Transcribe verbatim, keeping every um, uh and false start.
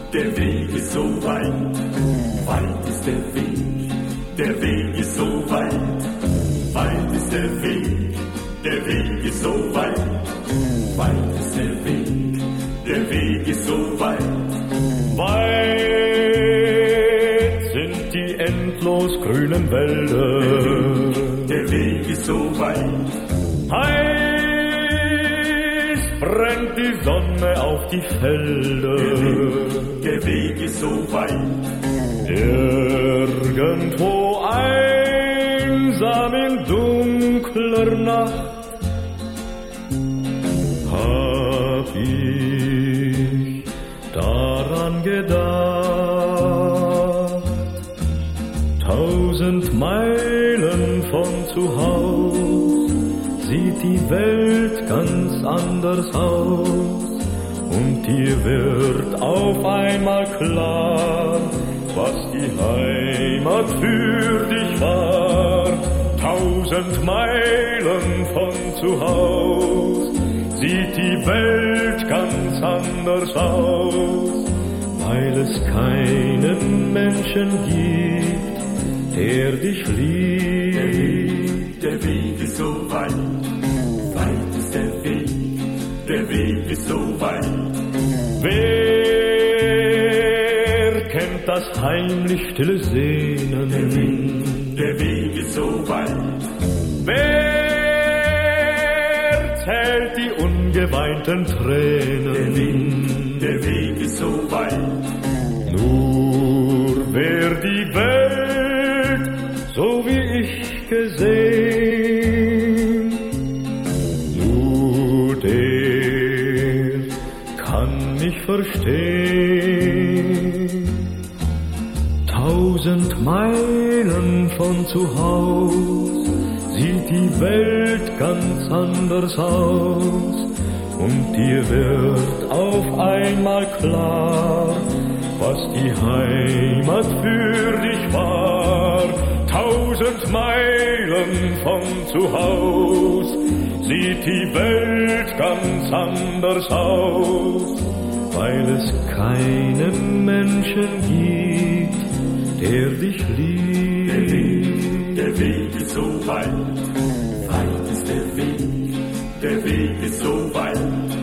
der Weg ist so weit, weit ist der Weg, der Weg ist so weit, weit ist der Weg, der Weg ist so weit, weit ist der Weg, der Weg ist so weit, weit sind die endlos grünen Wälder, der Weg ist so weit, heiß brennt die Sonne auf die Felder, der Weg ist so weit, irgendwo einsam in dunkler Nacht hab ich daran gedacht, tausend Meilen von zu Haus sieht die Welt ganz anders aus und dir wird auf einmal klar, was die Heimat für dich war. Tausend Meilen von zu Haus sieht die Welt ganz anders aus, weil es keinen Menschen gibt, der dich liebt. Der Weg ist so weit, weit ist der Weg, der Weg ist so weit. Wer kennt das heimlich stille Sehnen? Der Weg, der Weg ist so weit. Wer zählt die ungeweinten Tränen? Der Weg, der Weg ist so weit. Nur wer die Welt so wie ich gesehen, nur der kann mich verstehen. Tausend Meilen von zu Haus sieht die Welt ganz anders aus und dir wird auf einmal klar, was die Heimat für dich war. Tausend Meilen von zu Haus sieht die Welt ganz anders aus, weil es keinen Menschen gibt, der dich liebt. Der Weg, der Weg ist so weit, weit ist der Weg, der Weg ist so weit.